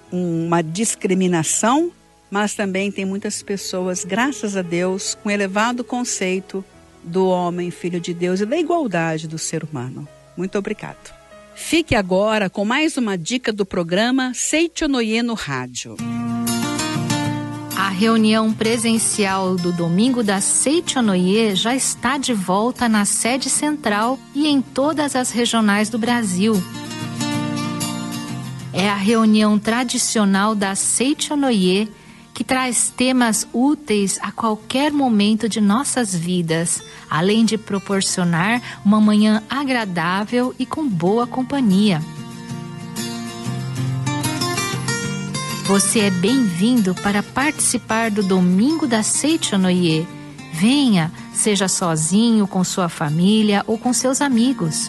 uma discriminação, mas também tem muitas pessoas, graças a Deus, com elevado conceito do homem, filho de Deus e da igualdade do ser humano. Muito obrigado. Fique agora com mais uma dica do programa Seichonoye no Rádio. A reunião presencial do Domingo da Seichonoye já está de volta na sede central e em todas as regionais do Brasil. É a reunião tradicional da Seichonoye que traz temas úteis a qualquer momento de nossas vidas, além de proporcionar uma manhã agradável e com boa companhia. Você é bem-vindo para participar do Domingo da Seichonoye. Venha, seja sozinho, com sua família ou com seus amigos.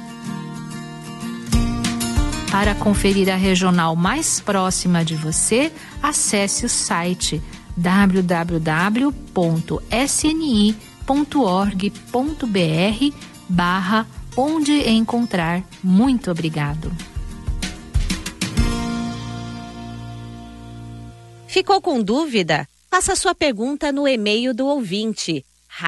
Para conferir a regional mais próxima de você, acesse o site www.sni.org.br/onde encontrar. Muito obrigado. Ficou com dúvida? Faça sua pergunta no e-mail do ouvinte,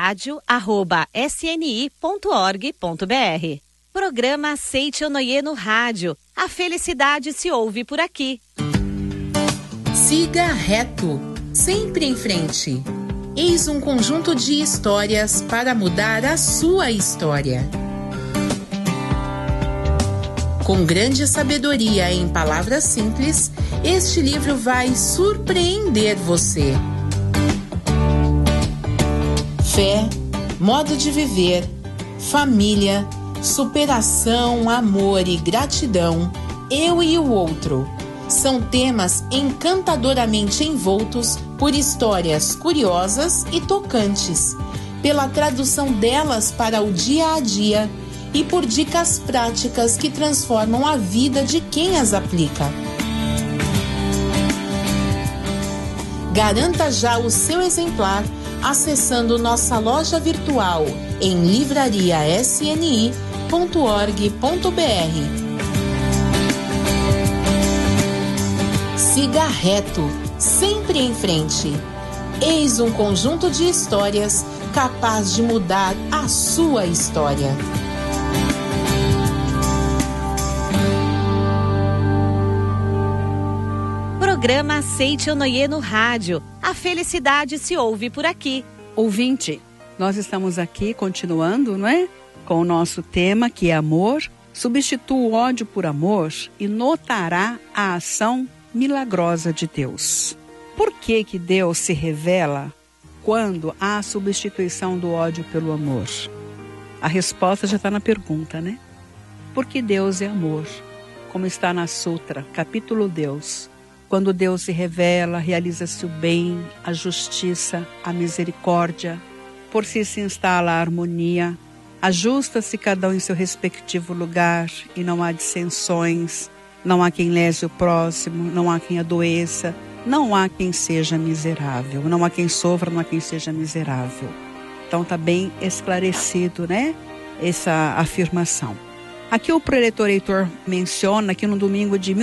radio@sni.org.br. Programa Seichonoye no Rádio. A felicidade se ouve por aqui. Siga reto, sempre em frente. Eis um conjunto de histórias para mudar a sua história. Com grande sabedoria em palavras simples, este livro vai surpreender você. Fé, modo de viver, família, superação, amor e gratidão, eu e o outro. São temas encantadoramente envoltos por histórias curiosas e tocantes, pela tradução delas para o dia a dia e por dicas práticas que transformam a vida de quem as aplica. Garanta já o seu exemplar acessando nossa loja virtual em livrariasni.org.br. Siga reto, sempre em frente. Eis um conjunto de histórias capaz de mudar a sua história. Programa Seichonoye no Rádio. A felicidade se ouve por aqui. Ouvinte, nós estamos aqui continuando, não é? Com o nosso tema que é amor. Substitua o ódio por amor e notará a ação milagrosa de Deus. Por que que Deus se revela quando há a substituição do ódio pelo amor? A resposta já está na pergunta, né? Porque Deus é amor, como está na Sutra, capítulo Deus. Quando Deus se revela, realiza-se o bem, a justiça, a misericórdia. Por si se instala a harmonia. Ajusta-se cada um em seu respectivo lugar e não há dissensões. Não há quem lese o próximo, não há quem adoeça. Não há quem seja miserável. Não há quem sofra, não há quem seja miserável. Então está bem esclarecido, né? Essa afirmação. Aqui o preletor Heitor menciona que no domingo de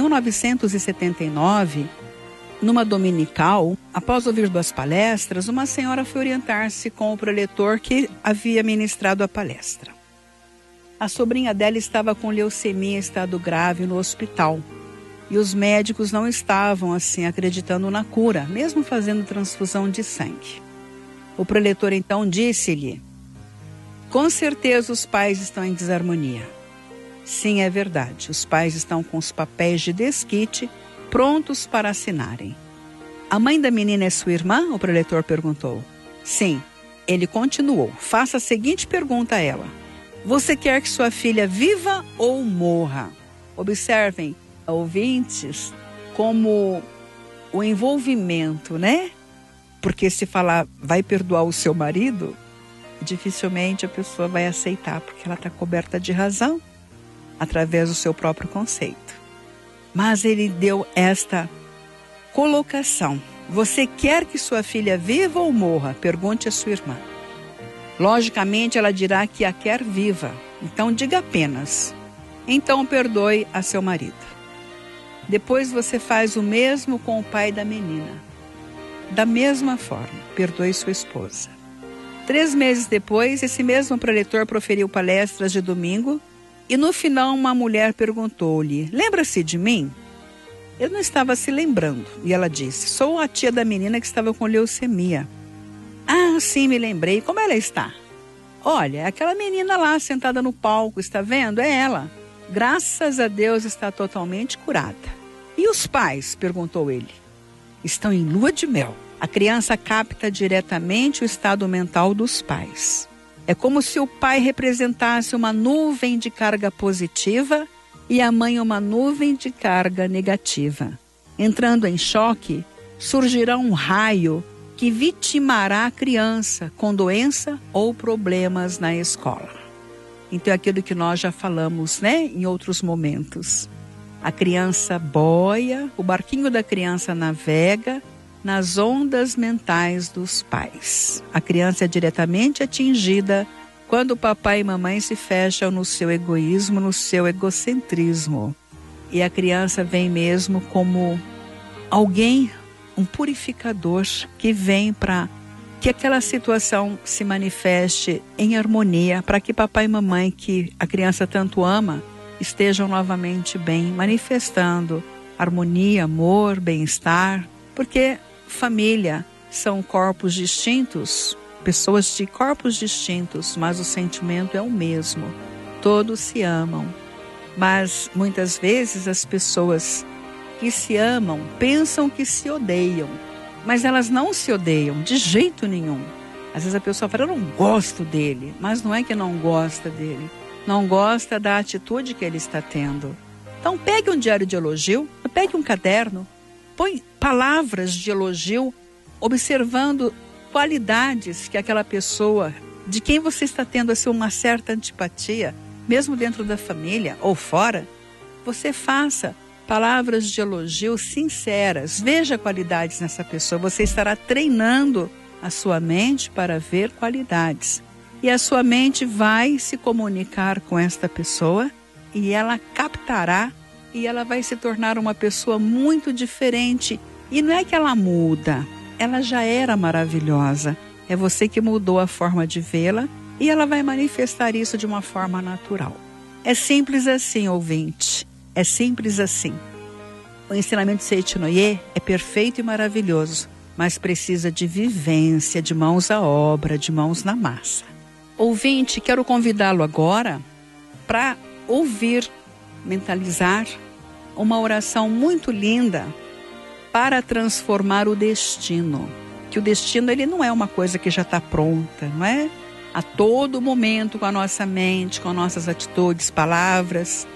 1979, numa dominical, após ouvir 2 palestras, uma senhora foi orientar-se com o preletor que havia ministrado a palestra. A sobrinha dela estava com leucemia em estado grave no hospital e os médicos não estavam assim acreditando na cura, mesmo fazendo transfusão de sangue. O preletor então disse-lhe: com certeza os pais estão em desarmonia. Sim, é verdade. Os pais estão com os papéis de desquite prontos para assinarem. A mãe da menina é sua irmã? O preletor perguntou. Sim. Ele continuou. Faça a seguinte pergunta a ela. Você quer que sua filha viva ou morra? Observem, ouvintes, como o envolvimento, né? Porque se falar, vai perdoar o seu marido, dificilmente a pessoa vai aceitar, porque ela está coberta de razão, através do seu próprio conceito. Mas ele deu esta colocação. Você quer que sua filha viva ou morra? Pergunte à sua irmã. Logicamente, ela dirá que a quer viva. Então, diga apenas: então perdoe a seu marido. Depois você faz o mesmo com o pai da menina. Da mesma forma, perdoe sua esposa. 3 meses depois, esse mesmo preletor proferiu palestras de domingo e no final uma mulher perguntou-lhe: lembra-se de mim? Ele não estava se lembrando e ela disse: sou a tia da menina que estava com leucemia. Ah, sim, me lembrei. Como ela está? Olha, aquela menina lá sentada no palco, está vendo? É ela. Graças a Deus está totalmente curada. E os pais? Perguntou ele. Estão em lua de mel. A criança capta diretamente o estado mental dos pais. É como se o pai representasse uma nuvem de carga positiva e a mãe uma nuvem de carga negativa. Entrando em choque, surgirá um raio que vitimará a criança com doença ou problemas na escola. Então é aquilo que nós já falamos, em outros momentos. A criança boia, o barquinho da criança navega nas ondas mentais dos pais. A criança é diretamente atingida quando o papai e mamãe se fecham no seu egoísmo, no seu egocentrismo. E a criança vem mesmo como alguém, um purificador que vem para que aquela situação se manifeste em harmonia, para que papai e mamãe, que a criança tanto ama, estejam novamente bem, manifestando harmonia, amor, bem-estar, porque família são corpos distintos, pessoas de corpos distintos, mas o sentimento é o mesmo. Todos se amam, mas muitas vezes as pessoas que se amam pensam que se odeiam, mas elas não se odeiam de jeito nenhum. Às vezes a pessoa fala: eu não gosto dele, mas não é que não gosta dele, não gosta da atitude que ele está tendo. Então pegue um diário de elogio, pegue um caderno, põe palavras de elogio, observando qualidades que aquela pessoa, de quem você está tendo assim, uma certa antipatia, mesmo dentro da família ou fora, você faça palavras de elogio sinceras, veja qualidades nessa pessoa, você estará treinando a sua mente para ver qualidades. E a sua mente vai se comunicar com esta pessoa e ela captará e ela vai se tornar uma pessoa muito diferente. E não é que ela muda, ela já era maravilhosa. É você que mudou a forma de vê-la e ela vai manifestar isso de uma forma natural. É simples assim, ouvinte. É simples assim. O ensinamento de Seiichi no Ie é perfeito e maravilhoso, mas precisa de vivência, de mãos à obra, de mãos na massa. Ouvinte, quero convidá-lo agora para ouvir, mentalizar uma oração muito linda para transformar o destino. Que o destino ele não é uma coisa que já está pronta, não é? A todo momento, com a nossa mente, com nossas atitudes, palavras,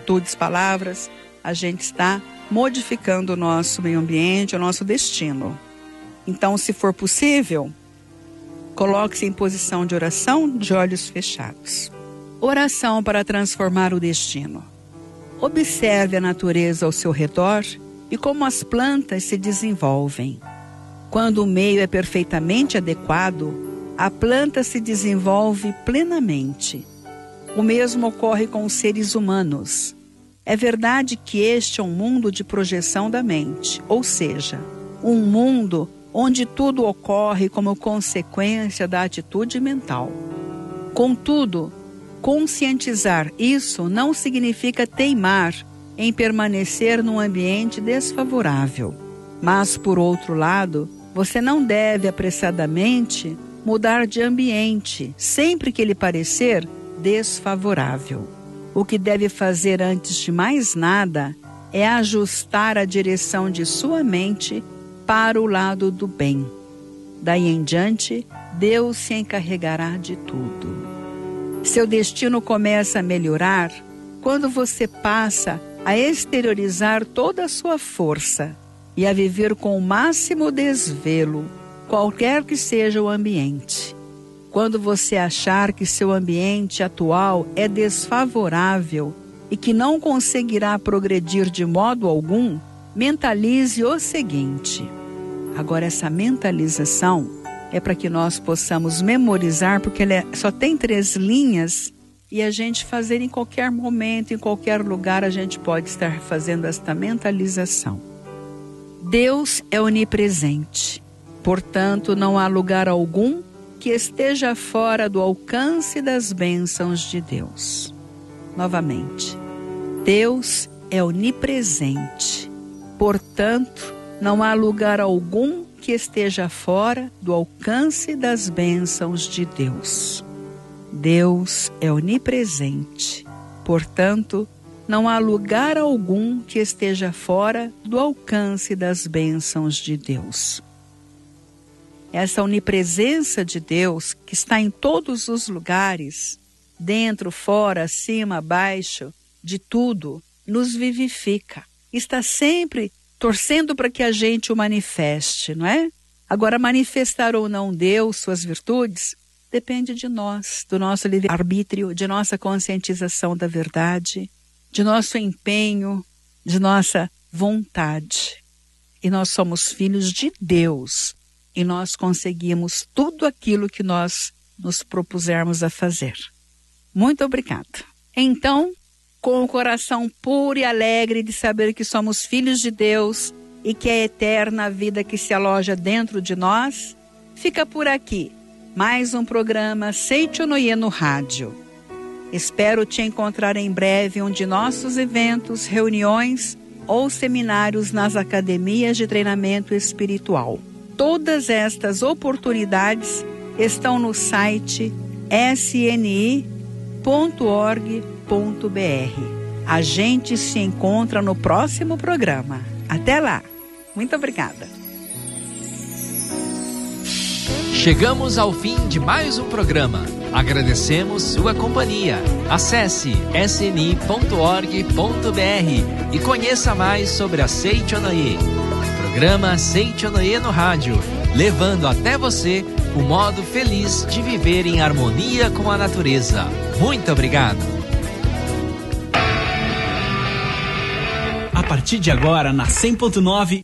a gente está modificando o nosso meio ambiente, o nosso destino. Então, se for possível, coloque-se em posição de oração, de olhos fechados. Oração para transformar o destino. Observe a natureza ao seu redor e como as plantas se desenvolvem. Quando o meio é perfeitamente adequado, a planta se desenvolve plenamente. O mesmo ocorre com os seres humanos. É verdade que este é um mundo de projeção da mente, ou seja, um mundo onde tudo ocorre como consequência da atitude mental. Contudo, conscientizar isso não significa teimar em permanecer num ambiente desfavorável. Mas, por outro lado, você não deve apressadamente mudar de ambiente sempre que lhe parecer desfavorável. O que deve fazer antes de mais nada é ajustar a direção de sua mente para o lado do bem. Daí em diante, Deus se encarregará de tudo. Seu destino começa a melhorar quando você passa a exteriorizar toda a sua força e a viver com o máximo desvelo, qualquer que seja o ambiente. Quando você achar que seu ambiente atual é desfavorável e que não conseguirá progredir de modo algum, mentalize o seguinte. Agora, essa mentalização é para que nós possamos memorizar, porque ela só tem 3 linhas e a gente fazer em qualquer momento, em qualquer lugar, a gente pode estar fazendo esta mentalização. Deus é onipresente, portanto não há lugar algum que esteja fora do alcance das bênçãos de Deus. Novamente, Deus é onipresente, portanto não há lugar algum que esteja fora do alcance das bênçãos de Deus. Deus é onipresente, portanto, não há lugar algum que esteja fora do alcance das bênçãos de Deus. Essa onipresença de Deus, que está em todos os lugares, dentro, fora, acima, abaixo, de tudo, nos vivifica. Está sempre torcendo para que a gente o manifeste, não é? Agora, manifestar ou não Deus, suas virtudes, depende de nós, do nosso livre-arbítrio, de nossa conscientização da verdade, de nosso empenho, de nossa vontade. E nós somos filhos de Deus, e nós conseguimos tudo aquilo que nós nos propusermos a fazer. Muito obrigada. Então, com o coração puro e alegre de saber que somos filhos de Deus e que é eterna a vida que se aloja dentro de nós, fica por aqui mais um programa Seiichi Onoye no rádio. Espero te encontrar em breve em um de nossos eventos, reuniões ou seminários nas academias de treinamento espiritual. Todas estas oportunidades estão no site sni.org.br. A gente se encontra no próximo programa. Até lá. Muito obrigada. Chegamos ao fim de mais um programa. Agradecemos sua companhia. Acesse sni.org.br e conheça mais sobre a Seiichi Onoye. Programa Seiichi Onoye no rádio, levando até você o modo feliz de viver em harmonia com a natureza. Muito obrigado. A partir de agora, na 100.9,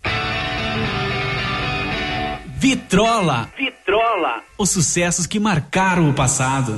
Vitrola. Os sucessos que marcaram o passado.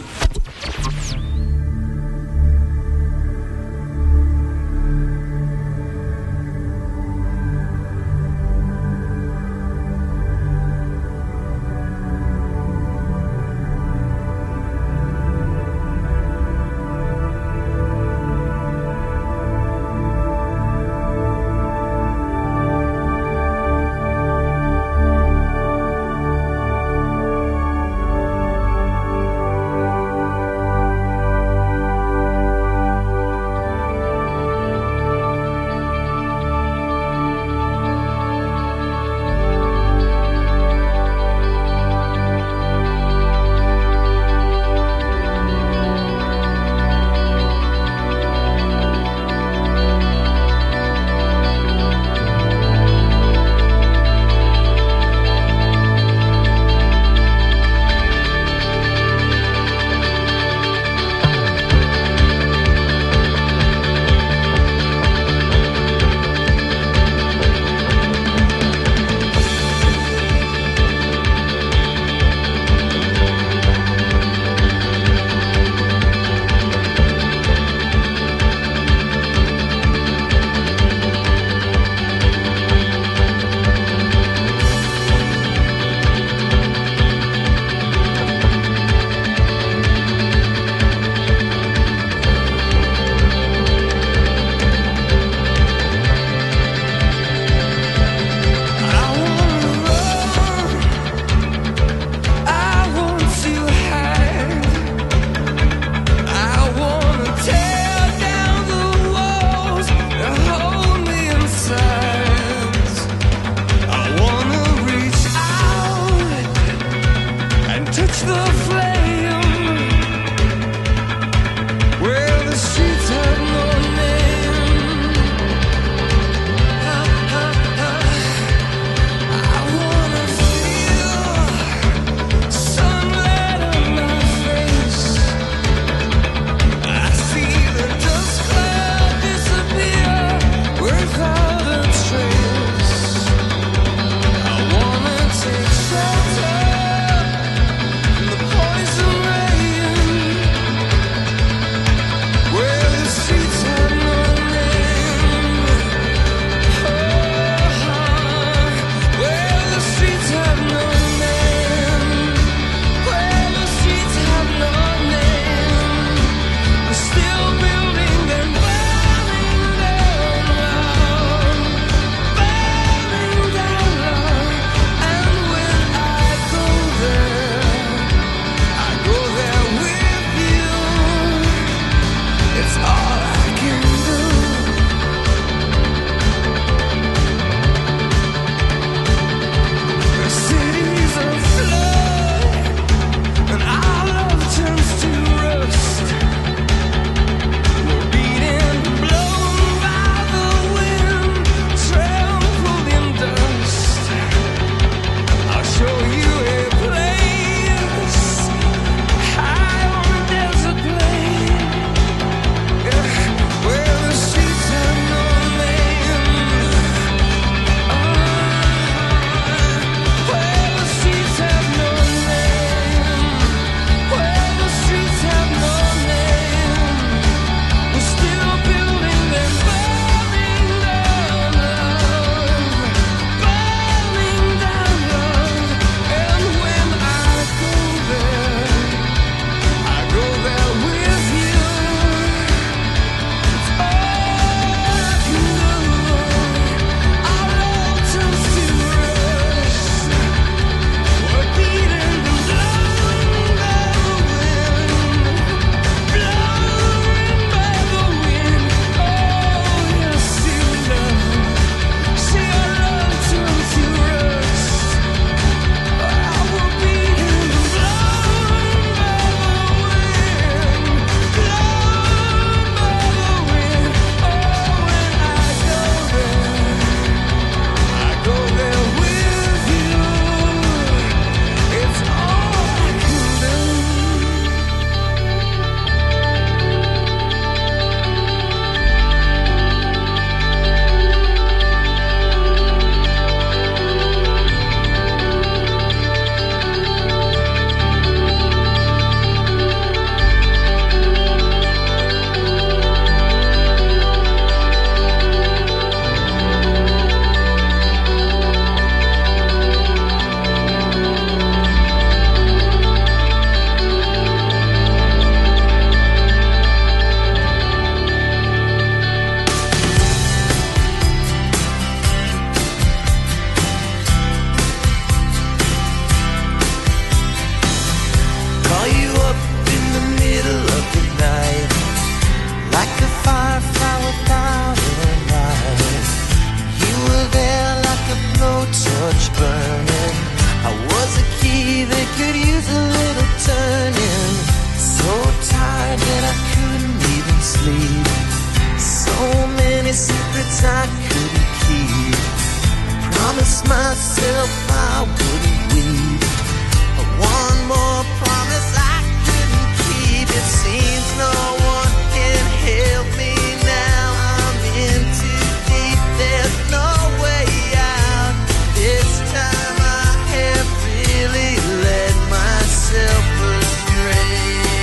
promised myself I wouldn't weep. One more promise I couldn't keep. It seems no one can help me now. I'm in too deep, there's no way out. This time I have really let myself astray.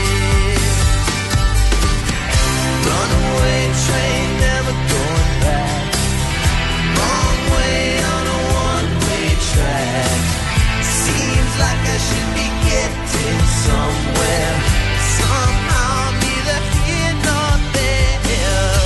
Runaway train, never going back. Wrong way on a one-way track. Seems like I should be getting somewhere. Somehow neither here nor there.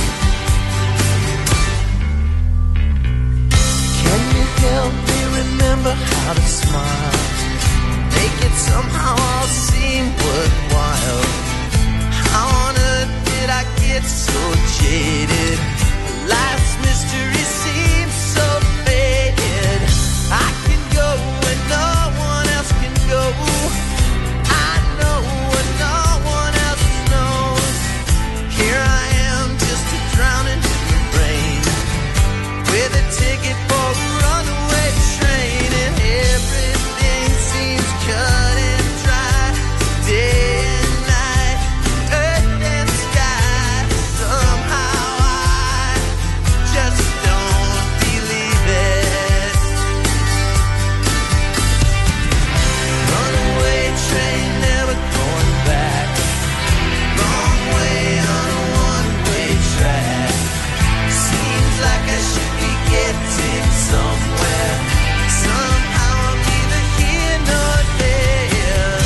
Can you help me remember how to smile? Make it somehow all seem worthwhile. How on earth did I get so jaded? Life's mystery seems so faded. I can go where no one else can go. I know what no one else knows. Here I am, just a drowning human brain, with a ticket for a runaway train, and everything seems cut and dry. Day and night, earth and sky. Somehow I just don't believe it. Runaway train, never going back. Wrong way on a one-way track. Seems like I should be getting somewhere. Somehow I'm neither here nor there.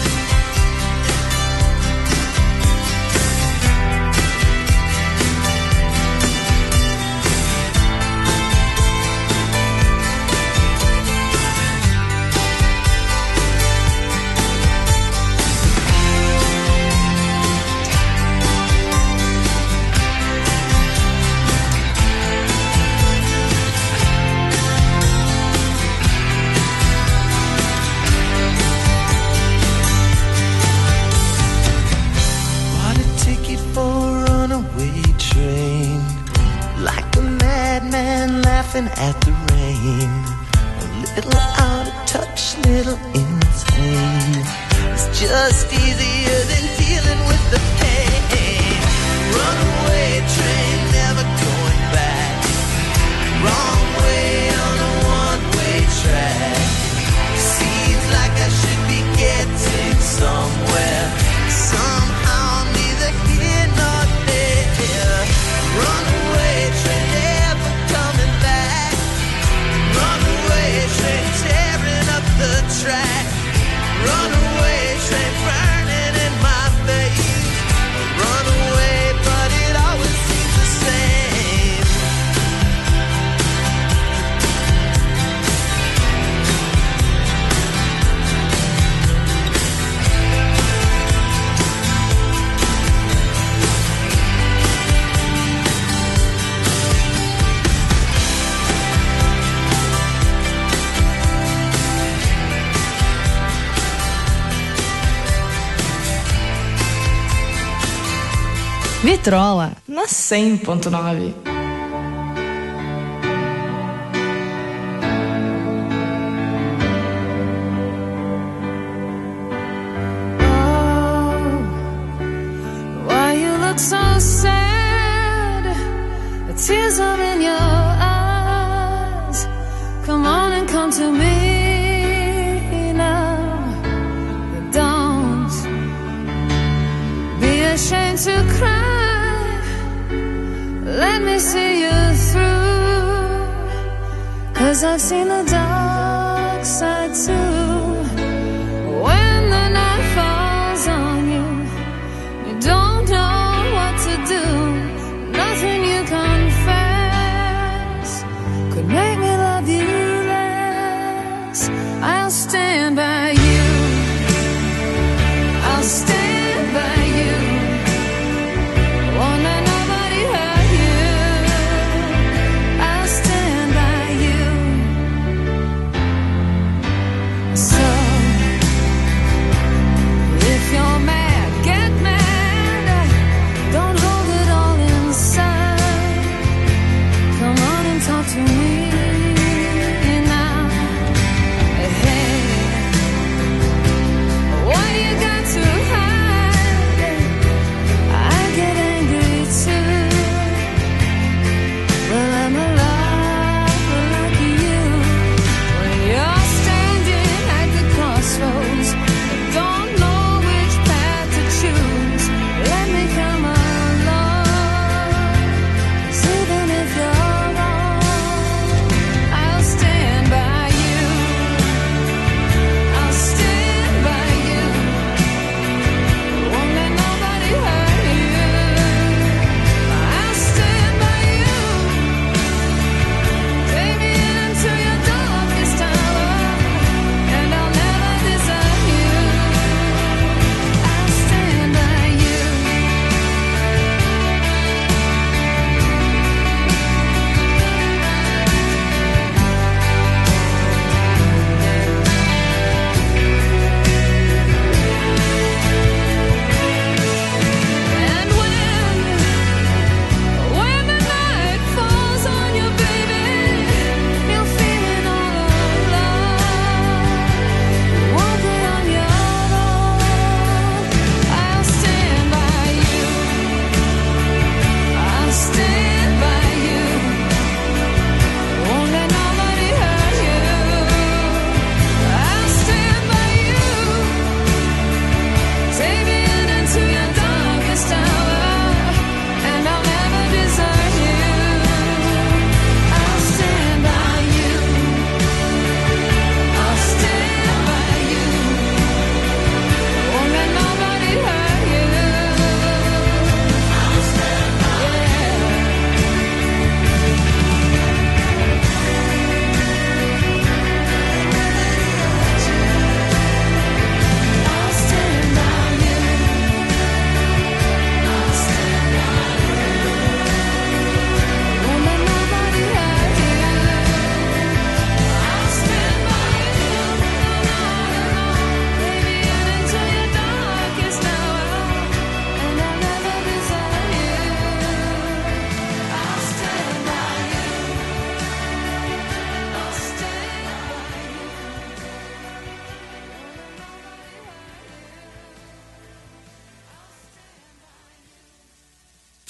Bought a ticket for a runaway train, like a madman laughing at the rain. A little out of touch, little insane. It's just easier than dealing with the pain. Runaway train, never going back. Wrong way on a one-way track. Seems like I should be getting somewhere. Somehow I'm neither here nor there. Runaway train, never coming back. Runaway train, tearing up the track. Runaway train, burning in my face. Runaway, but it always seems the same. Vitrola na 100.9. Why you look so sad? The tears are in your eyes. Come on and come to me now. Don't be ashamed to cry. Let me see you through, 'cause I've seen the dark side too. When the night falls on you, you don't know what to do. Nothing you confess could make me love you less. I'll stand by you. I'll stand by you. Won't let nobody hurt you. I'll stand by you. So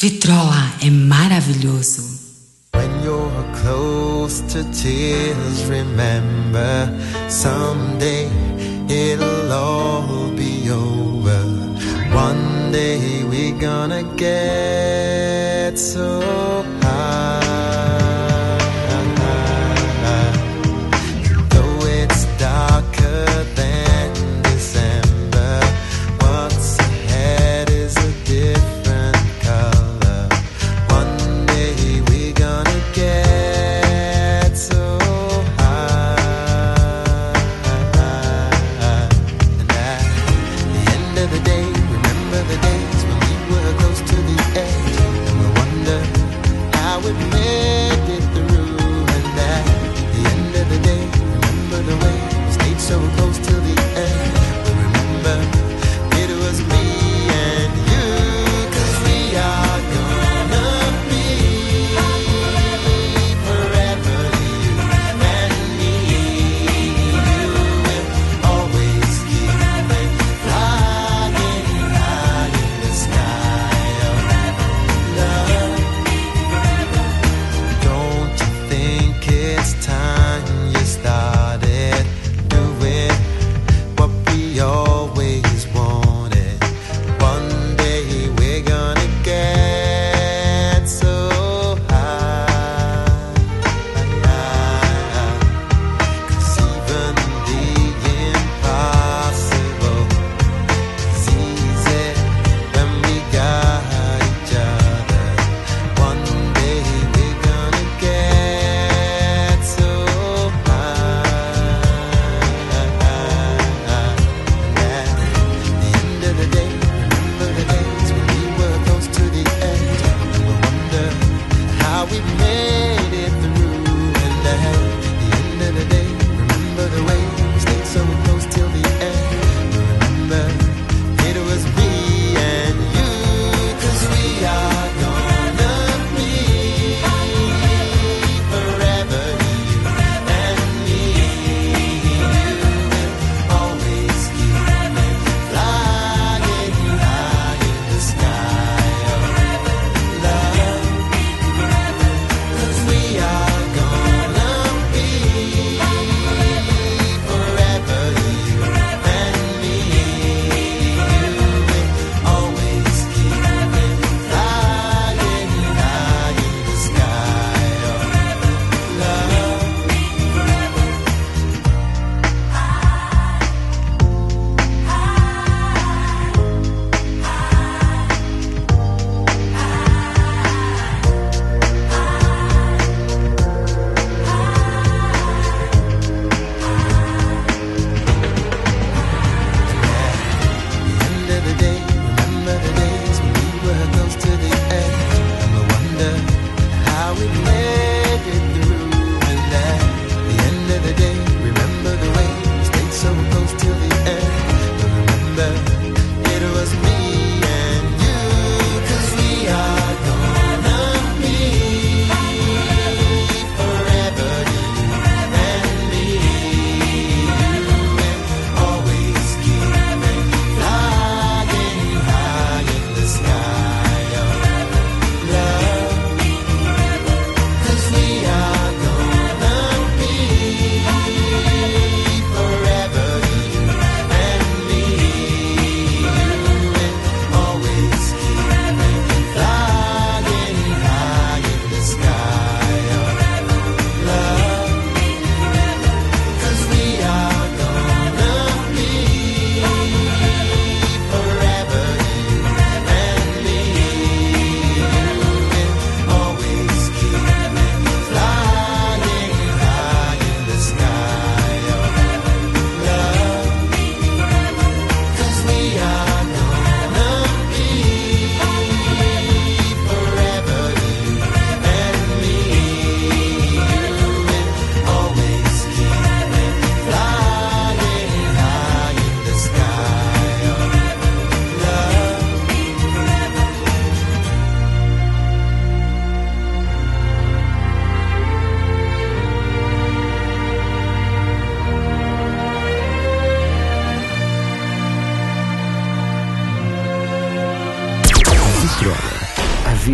Vitrola é maravilhoso. When you're close to tears, remember someday it'll all be over. One day we're gonna get so high. Though it's darker than December, what's ahead is a different color. One day we're gonna get so high. And at the end of the day, remember the days when we were close to the edge, and we wonder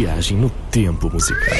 viagem no tempo musical.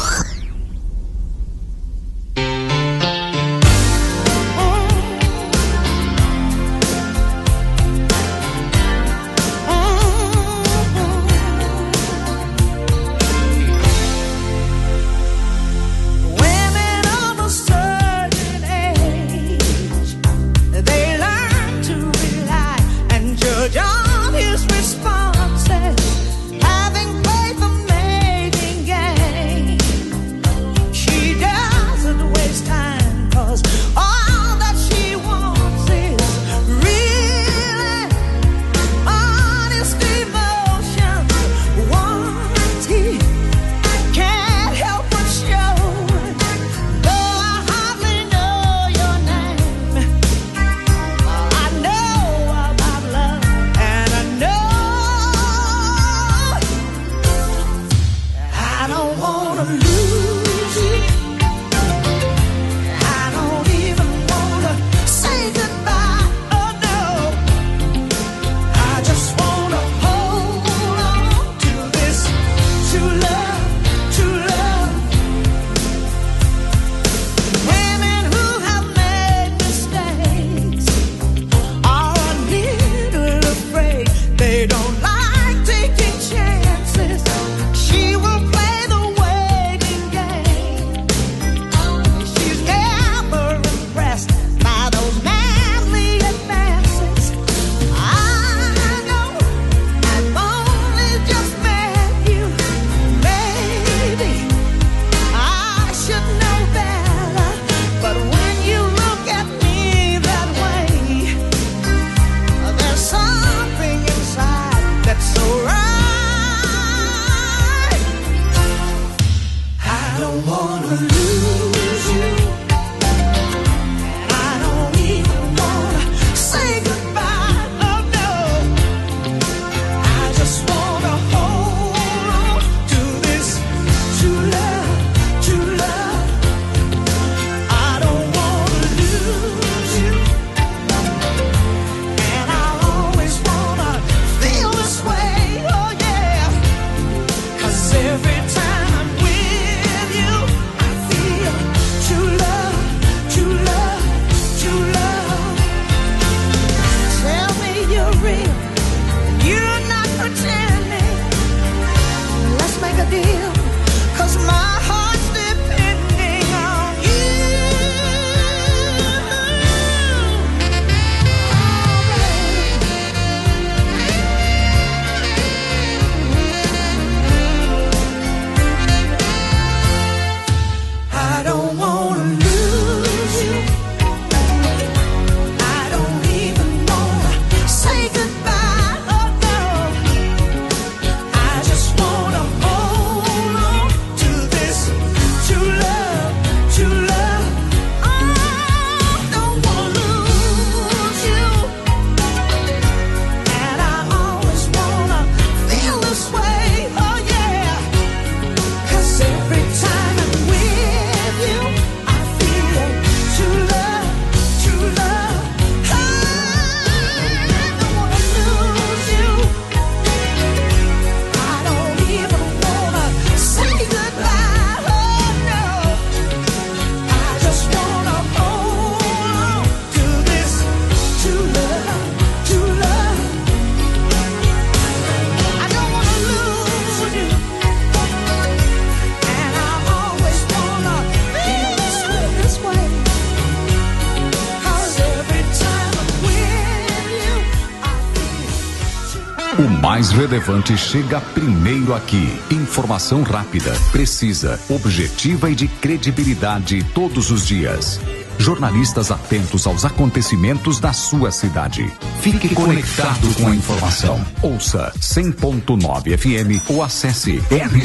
O mais relevante chega primeiro aqui. Informação rápida, precisa, objetiva e de credibilidade todos os dias. Jornalistas atentos aos acontecimentos da sua cidade. Fique conectado com a informação. Ouça 100.9 FM ou acesse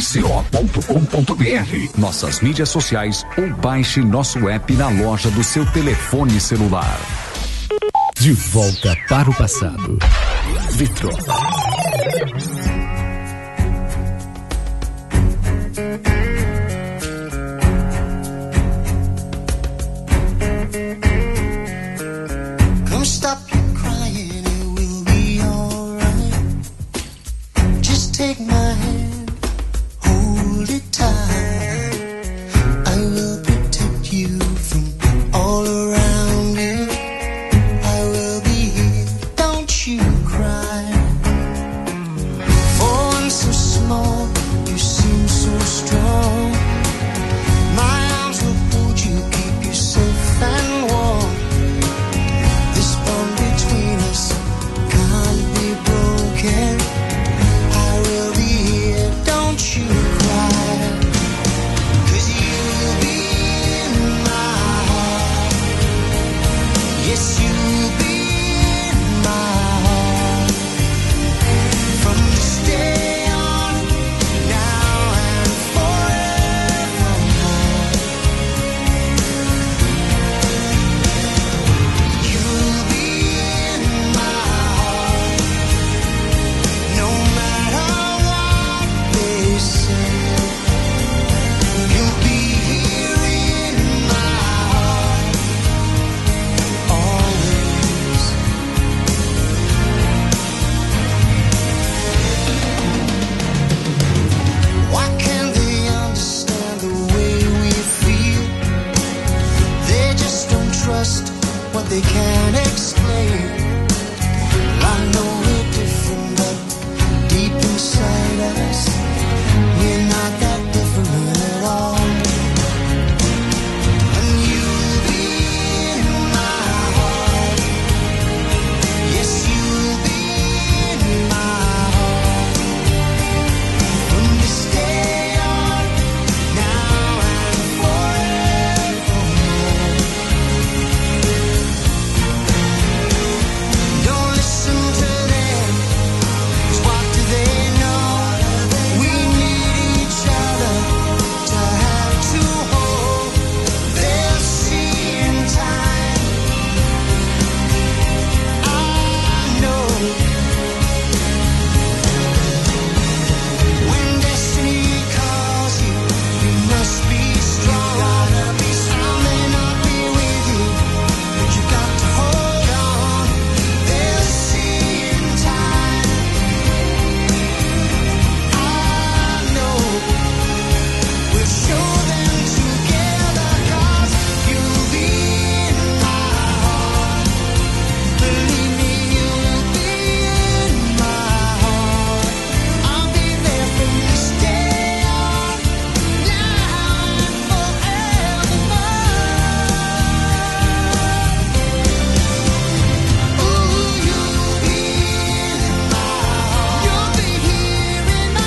rco.com.br. Nossas mídias sociais ou baixe nosso app na loja do seu telefone celular. De volta para o passado. Vitrola. Come stop your crying, it will be alright. Just take my hand, hold Yes, you'll be in my heart from this day on, now and forevermore. You'll be in my heart, no matter what they say. You'll be here in my heart always. Why can't they understand the way we feel? They just don't trust what they can't explain. I know we're different, but deep inside us, we're not that different at all. And you'll be in my heart. Yes, you'll be in my heart from this day on, now and forevermore. Don't listen to them, 'cause what do they know? We need each other to have to hold. They'll see in time, I know. When destiny calls you, you must be strong. I may not be with you, but you got to hold on. They'll see in time, I know. We'll show them together, 'cause you'll be in my heart. Believe me, you'll be in my heart. I'll be there from this day on, now and forevermore. Ooh, you'll be in my heart. You'll be here in my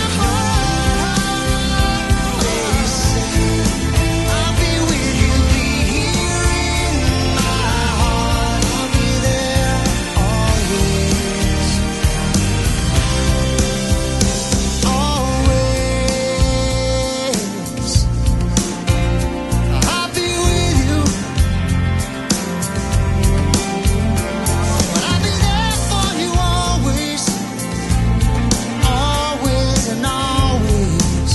heart. They say I'll be with you, be here in my heart. I'll be there always, always. I'll be with you, I'll be there for you always, always and always.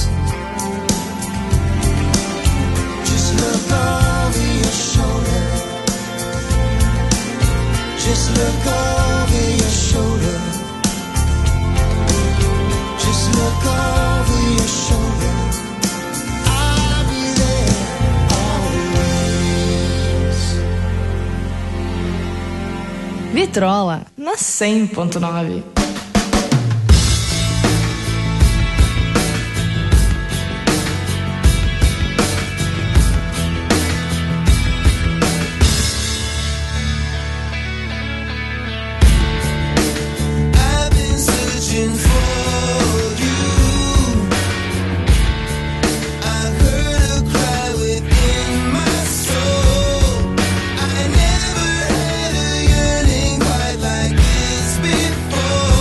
Just look over your shoulder. Just look over your shoulder. Just look over your shoulder. I'll be there always. Vitrola na 100.9. I've been searching for you. I heard a cry within my soul. I never had a yearning quite like this before.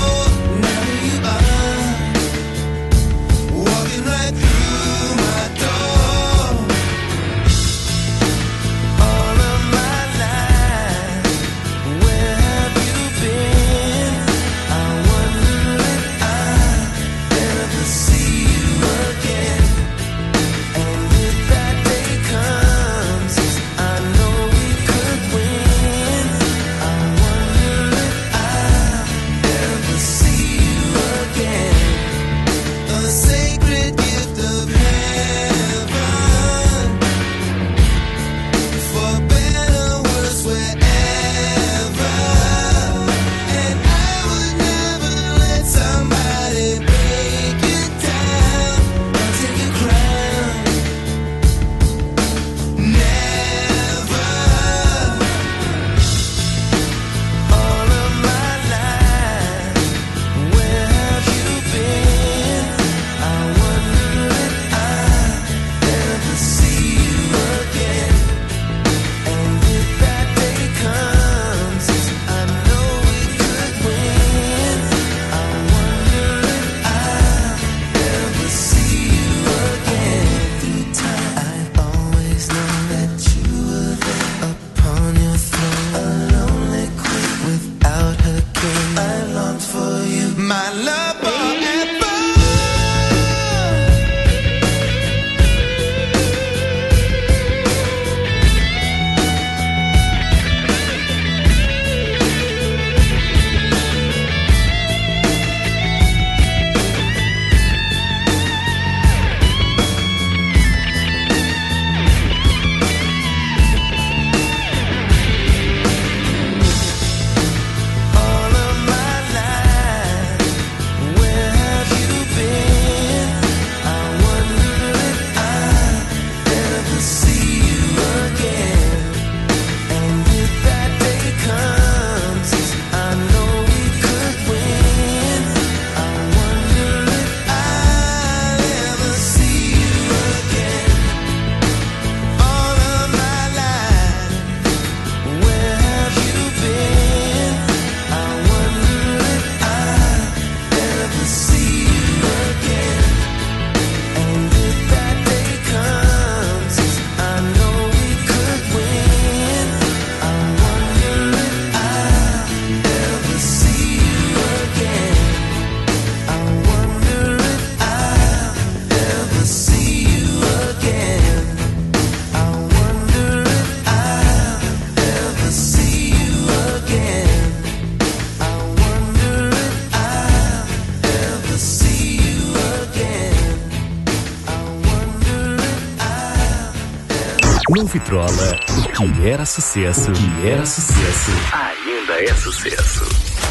Com Vitrola, o que era sucesso, ainda é sucesso.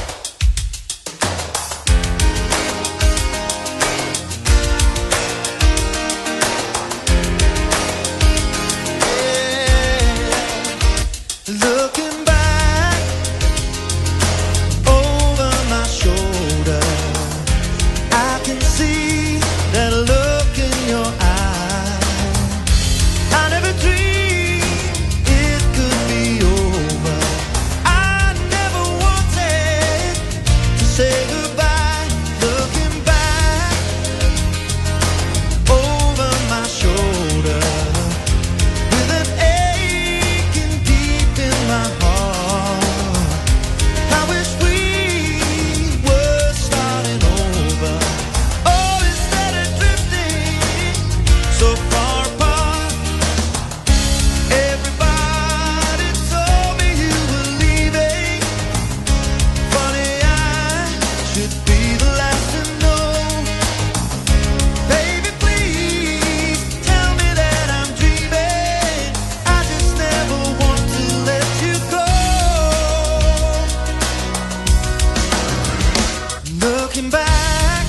Looking back over my shoulder, I can see that look in your eye. I never dreamed it could be over. I never wanted to say goodbye. Looking back over my shoulder, with an aching deep in my heart, I wish we were starting over. Oh, instead of drifting so far apart. Everybody told me you were leaving. Funny, I should be the last to know. Baby, please tell me that I'm dreaming. I just never want to let you go. Looking back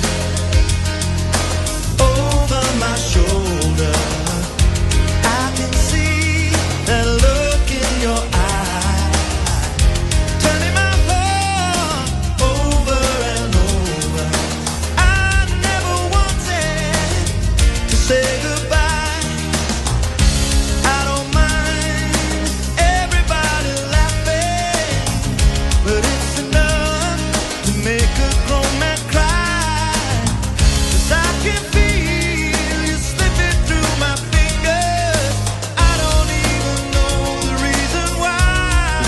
over my shoulder, I can see that look in your eye, turning my heart over and over. I never wanted to say goodbye. I don't mind everybody laughing, but it's enough to make a grown man cry. 'Cause I can feel you slipping through my fingers. I don't even know the reason why.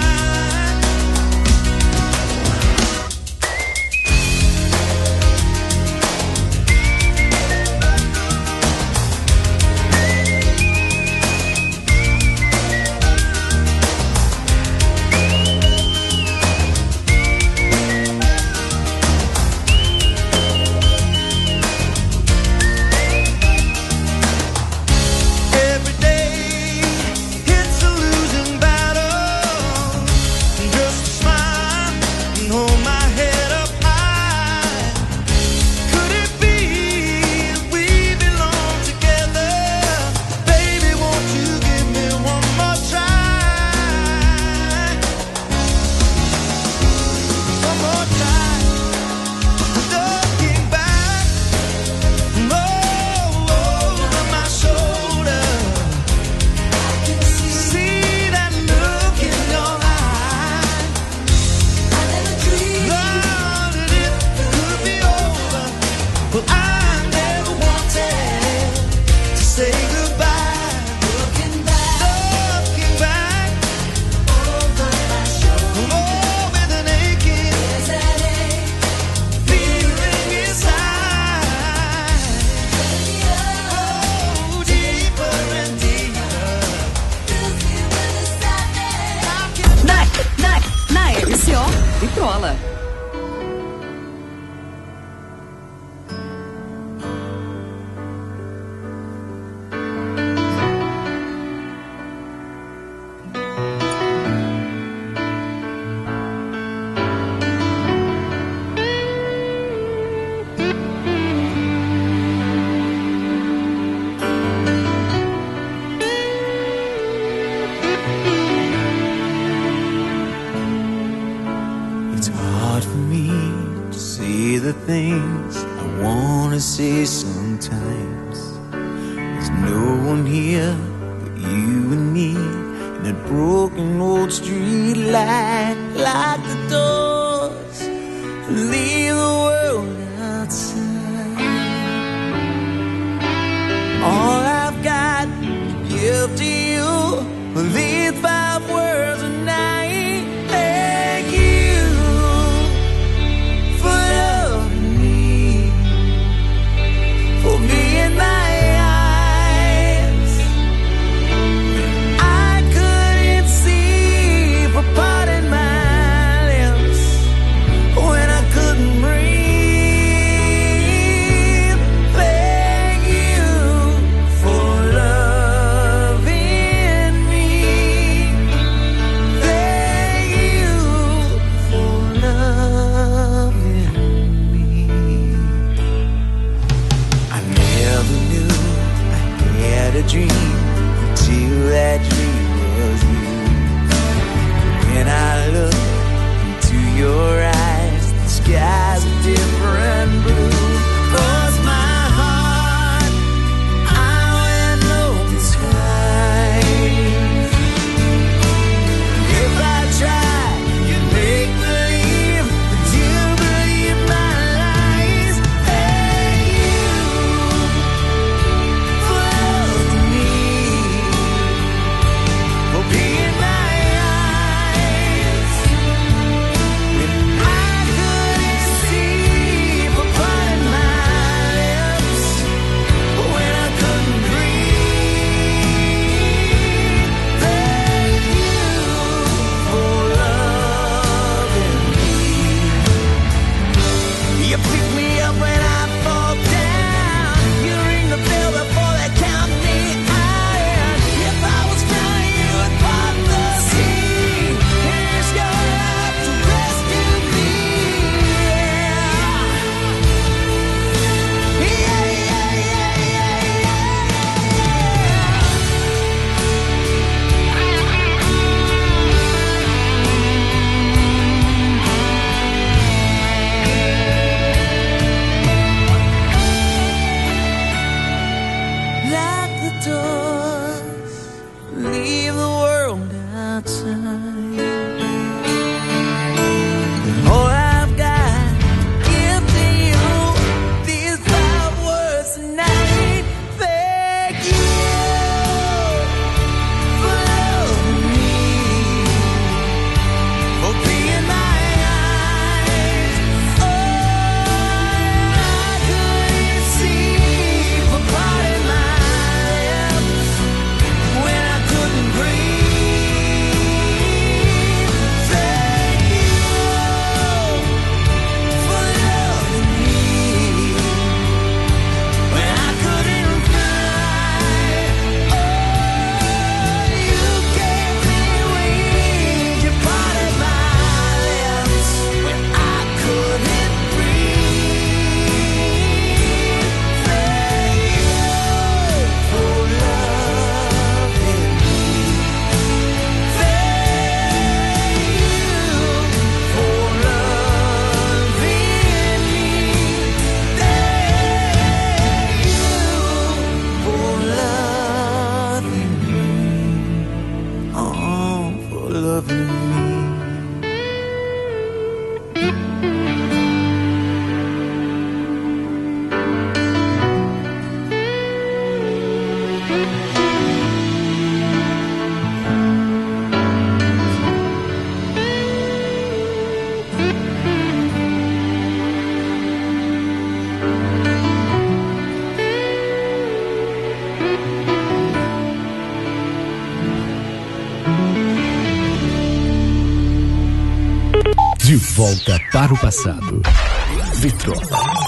Every day it's a losing battle. Just a smile and hold my head up high. Could it be that we belong together? Baby, won't you give me one more try? One more try. Looking back over my shoulder, I can see that look in your eye. I never dreamed that it could be over. Well, I never wanted to say goodbye. Looking back over my shoulder, oh, with an aching feeling inside. Oh, deeper and deeper. Na RCO, Vitrola. It's hard for me to say the things I wanna say sometimes. There's no one here but you and me in that broken old street light. Lock the doors, leave the world outside. All I've got to give to you are these 5 words a night. Thank you for loving me, for being my eyes. I couldn't see, for parting my lips when I couldn't loving me. De volta para o passado. Vitrola.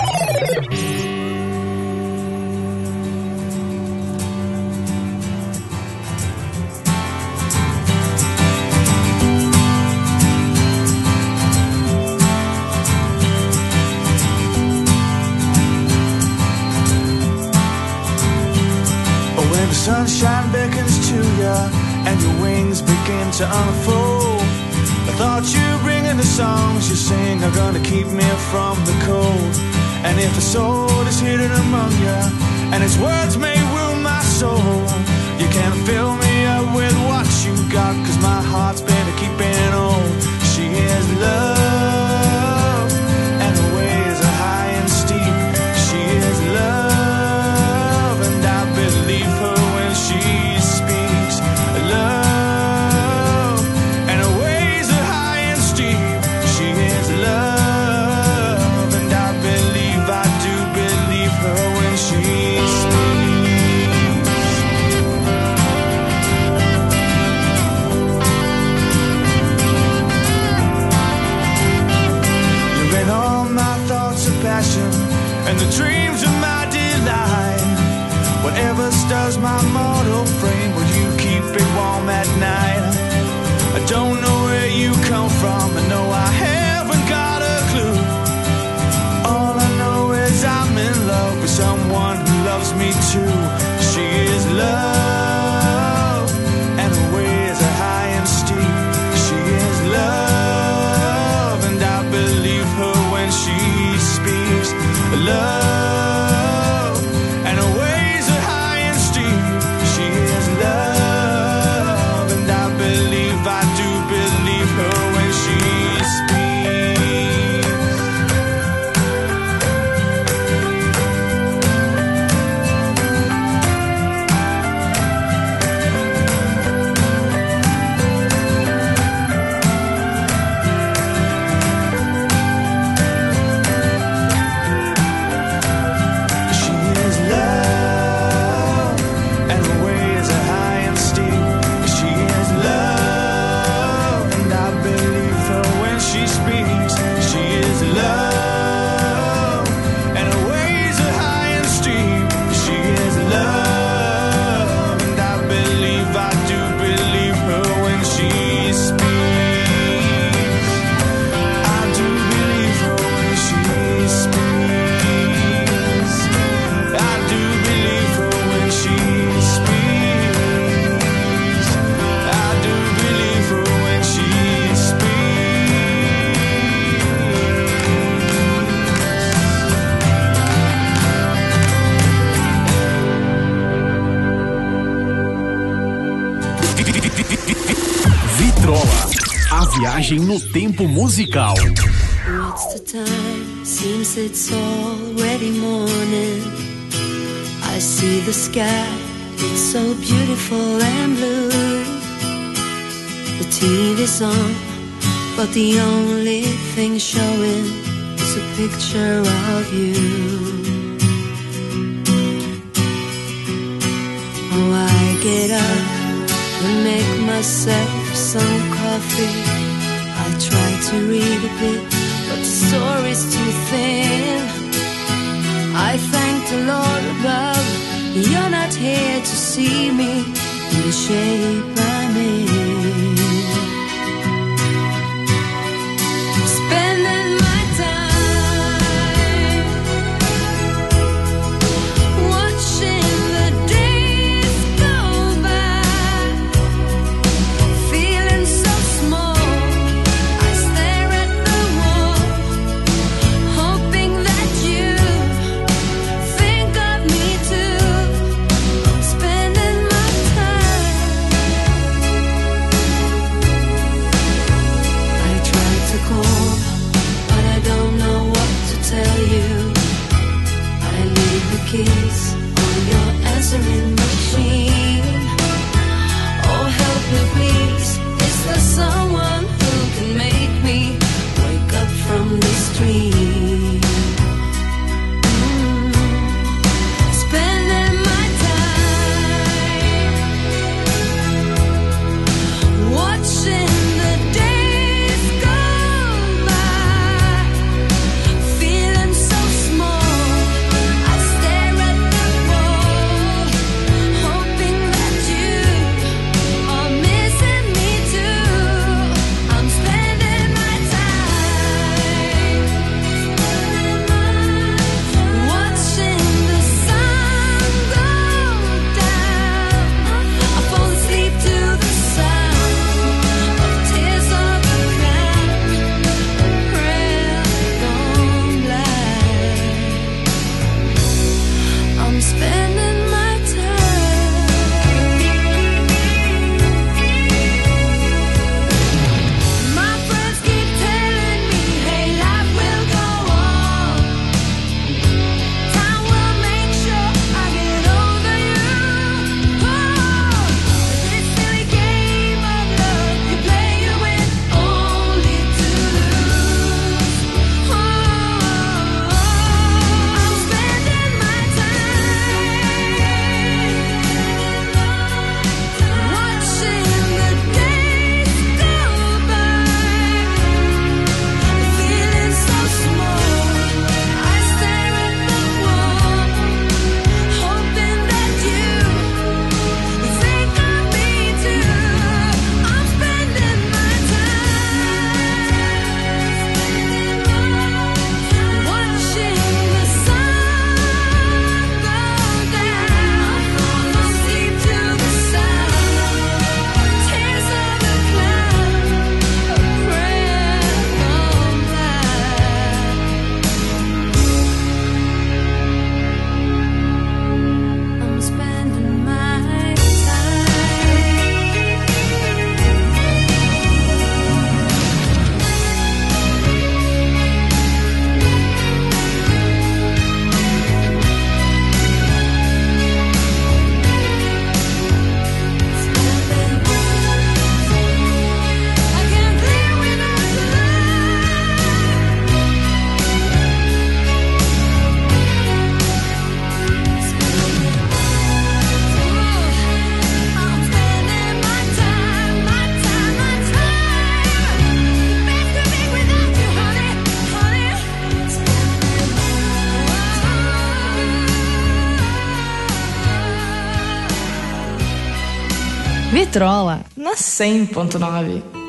When the sunshine beckons to you and your wings begin to unfold, I thought you bringing the songs you sing are gonna keep me from the cold. And if a soul is hidden among you and its words may wound my soul, you can fill me up with what you got, 'cause my heart's been keeping on. She is love and her ways are high and steep. She is love and I believe her when she speaks. Love and her ways are high and steep. She is love and I do believe her when she speaks. You're in all my thoughts of passion and the dreams of my delight. Whatever stirs my mortal frame, will you keep it warm at night? I don't know where you come from, I know I haven't got a clue. All I know is I'm in love with someone who loves me too. She is love and her ways are high and steep. She is love and I believe her when she speaks. Love and her ways are high and steep. She is love and I do believe her when she speaks. She is love and her ways are high and steep. She is love and I believe her when she speaks. She is love and her ways are high and steep. She is love and I do believe her when she speaks. I do believe her when she speaks. I do believe her when she speaks. I do believe her when she Vitrola. A viagem no tempo musical. What's the time? Seems it's already morning. I see the sky, it's so beautiful and blue. The TV's on, but the only thing showing is a picture of you. Oh, I get up and make myself some coffee. I try to read a bit, but the story's too thin. I thank the Lord above, you're not here to see me in the shape I'm in. Spending my time watching the days go by, feeling so small. I stare at the wall, hoping that you think of me too. Spending my time street. Spending my time watching the days go by, feeling so small. I stare at the wall, hoping that you are missing me too. I'm spending my time watching the sun go down. I fall asleep to the sound of tears of a clown, a prayer gone blind. I'm spending my time. My friends keep telling me, hey, life will go on. Time will make sure I get over you. Oh, this silly game of love, you play to win, only to lose. Oh, I'm spending my time watching the days go by, feeling so small. I stare at the wall, hoping that you think of me too. I'm spending my time watching the sun go down. I fall asleep to the sound of tears of a clown, a prayer gone blind. I'm spending my I can't live without your I'm spending my time, my time, my time. Best to be without you, honey, honey. Vitrola na 100.9.